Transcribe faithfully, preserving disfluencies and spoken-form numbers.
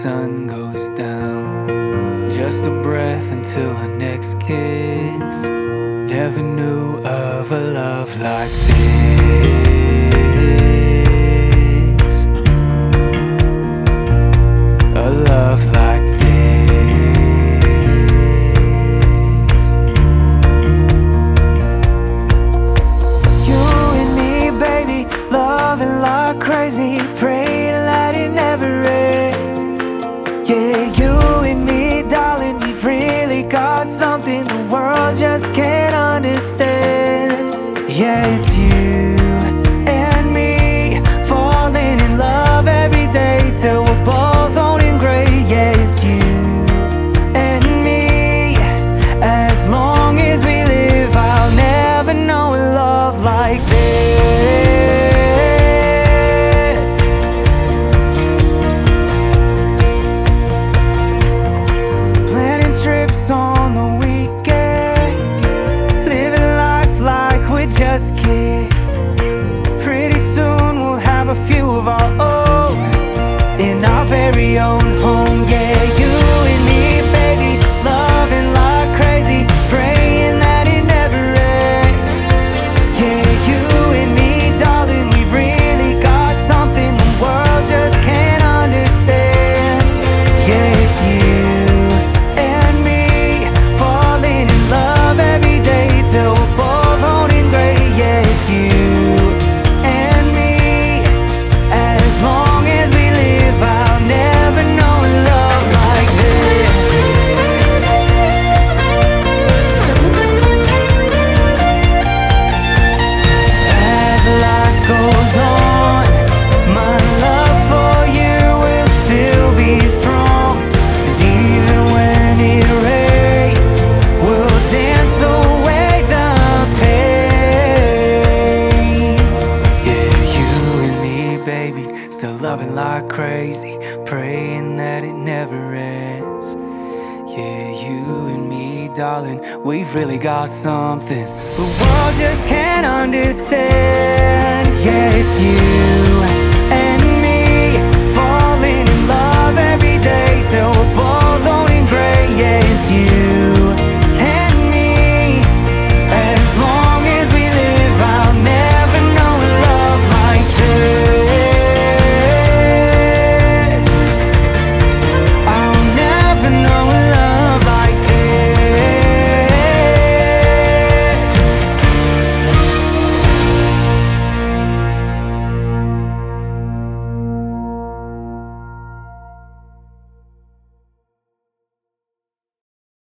sun goes down. Just a breath until our next kiss. Never knew of a love like this. A love like this. You and me, baby, loving like crazy, praying that it never ends. Yeah, you and me, darling, we've really got something the world just can't understand. Yeah, it's you and me, falling in love every day till we're both owning gray. Yeah, it's you and me, as long as we live, I'll never know a love like this. Planning trips on the weekends, living life like we're just kids. Pretty soon we'll have a few of our own in our very own home. Yeah, you and me, baby, loving like crazy, praying that it never ends. Yeah, you and me, darling, we've really got something the world just can't understand. Yeah, it's you and me, falling in love every day till we're both owning gray. Yeah, it's you and me, as long as we live, I'll never know a love like this. As life goes on, my love for you will still be strong. And even when it rains, we'll dance away the pain. Yeah, you and me, baby, still loving like crazy, praying that it never ends. Yeah, you and me, darling, we've really got something the world just can't understand. Yeah, it's you